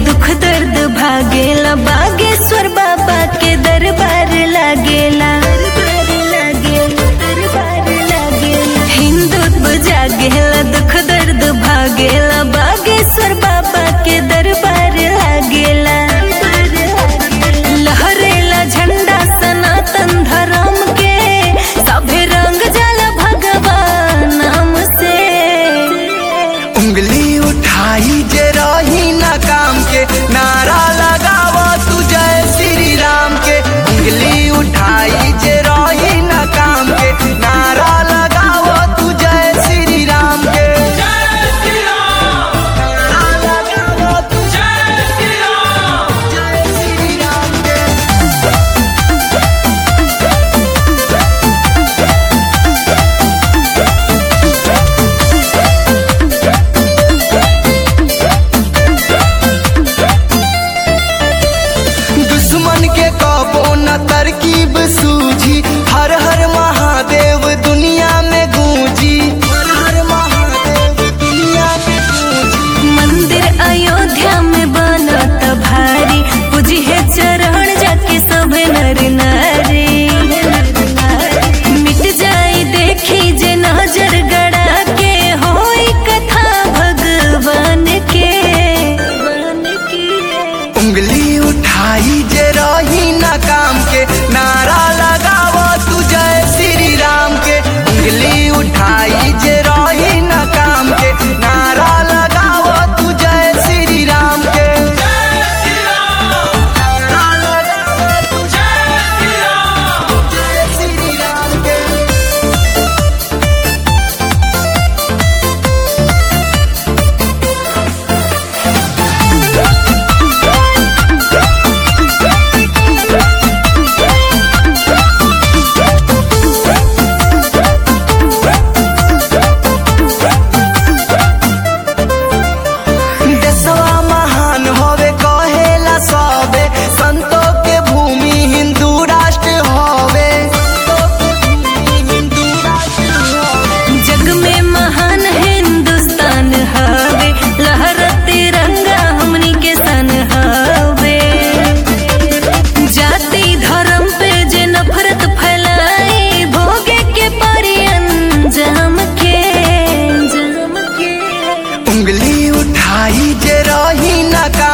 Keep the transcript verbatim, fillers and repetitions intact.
दुख दर्द भागेला, बागेश्वर बाबा के दरबार लागेला। हिंदुत्व जागेला, दुख दर्द भागेला, बागेश्वर बाबा के दरबार लागेला। लहरेला झंडा सनातन धर्म के, सभे रंग जाला भगवान नाम से। उंगली उठाई जे रही ना काम के, नारा लगावा तू जय श्री राम के। उंगली उठाई जे रही ना काम के, नारा लगावा तू जय श्री राम के। जय श्री राम, नारा लगावा तू जय श्री राम, जय श्री राम के। दुश्मन के कबो न तरकीब सूझी, हर हर महादेव दुनिया में गूंजी। हर हर महादेव दुनिया में गूंजी। मंदिर अयोध्या में बनत भारी, पूजी है चरण जाके सब नर नारी। मिट जाई देखी जे नजर गड़ा के, होई कथा भगवान के। उंगली उठाई जे रही ना काम के, नारा लगावा तू जय श्री राम के। उंगली उठाई जे रही ना काम के, नारा लगावा तू जय श्री राम के। जय श्री राम, नारा लगावा तू जय श्री राम, जय श्री राम के। देशवा महान होवे कहेला सबे, संतों के भूमि हिंदू राष्ट्र होवे। हिंदू राष्ट्र होवे। जग में महान हिंदुस्तान हवे, लहरा तिरंगा हमनी के सन हवे। जाति धर्म पे जे नफरत फैलाई, भोगे के परी अंजाम के। अंजाम के उंगली उठाई जे रही ना